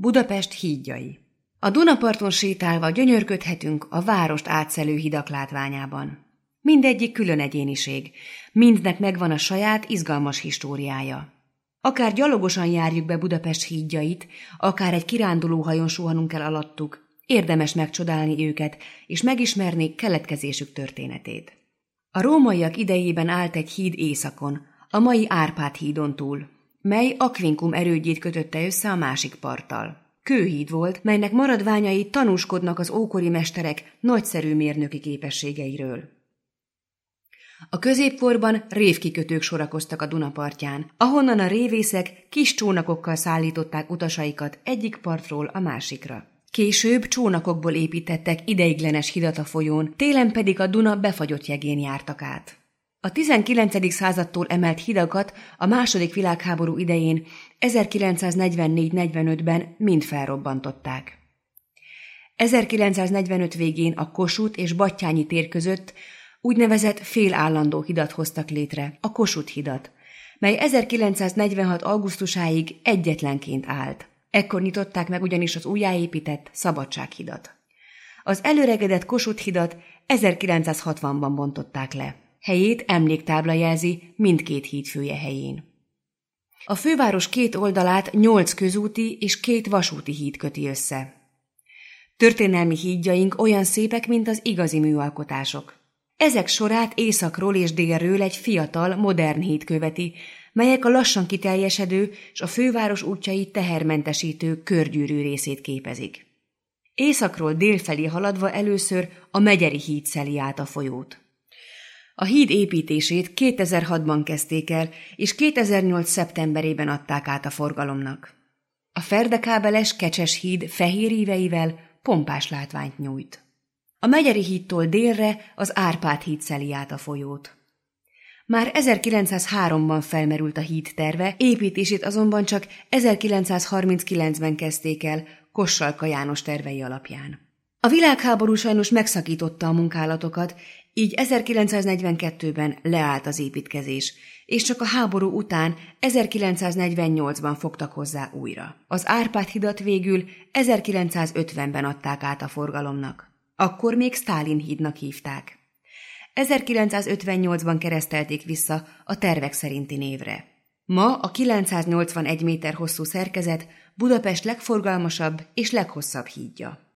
Budapest hídjai. A Dunaparton sétálva gyönyörködhetünk a várost átszelő hidak látványában. Mindegyik külön egyéniség, mindnek megvan a saját izgalmas históriája. Akár gyalogosan járjuk be Budapest hídjait, akár egy kirándulóhajón suhanunk el alattuk, érdemes megcsodálni őket és megismerni keletkezésük történetét. A rómaiak idejében állt egy híd északon, a mai Árpád hídon túl, mely Aquincum erődjét kötötte össze a másik parttal. Kőhíd volt, melynek maradványai tanúskodnak az ókori mesterek nagyszerű mérnöki képességeiről. A középkorban révkikötők sorakoztak a Duna partján, ahonnan a révészek kis csónakokkal szállították utasaikat egyik partról a másikra. Később csónakokból építettek ideiglenes hidat a folyón, télen pedig a Duna befagyott jegén jártak át. A 19. századtól emelt hidakat a II. Világháború idején 1944-45-ben mind felrobbantották. 1945 végén a Kossuth és Battyányi tér között úgynevezett félállandó hidat hoztak létre, a Kossuth hidat, mely 1946. augusztusáig egyetlenként állt. Ekkor nyitották meg ugyanis az újjáépített Szabadsághidat. Az előregedett Kossuth hidat 1960-ban bontották le. Helyét emléktábla jelzi mindkét hídfője helyén. A főváros két oldalát 8 közúti és 2 vasúti híd köti össze. Történelmi hídjaink olyan szépek, mint az igazi műalkotások. Ezek sorát északról és délről egy fiatal, modern híd követi, melyek a lassan kiteljesedő és a főváros útjait tehermentesítő körgyűrű részét képezik. Északról délfelé haladva először a Megyeri híd szeli át a folyót. A híd építését 2006-ban kezdték el, és 2008. szeptemberében adták át a forgalomnak. A ferdekábeles Kecses híd fehér íveivel pompás látványt nyújt. A Megyeri hídtól délre az Árpád híd szeli át a folyót. Már 1903-ban felmerült a híd terve, építését azonban csak 1939-ben kezdték el Kossalka János tervei alapján. A világháború sajnos megszakította a munkálatokat, így 1942-ben leállt az építkezés, és csak a háború után 1948-ban fogtak hozzá újra. Az Árpád hidat végül 1950-ben adták át a forgalomnak. Akkor még Sztálin hídnak hívták. 1958-ban keresztelték vissza a tervek szerinti névre. Ma a 981 méter hosszú szerkezet Budapest legforgalmasabb és leghosszabb hídja.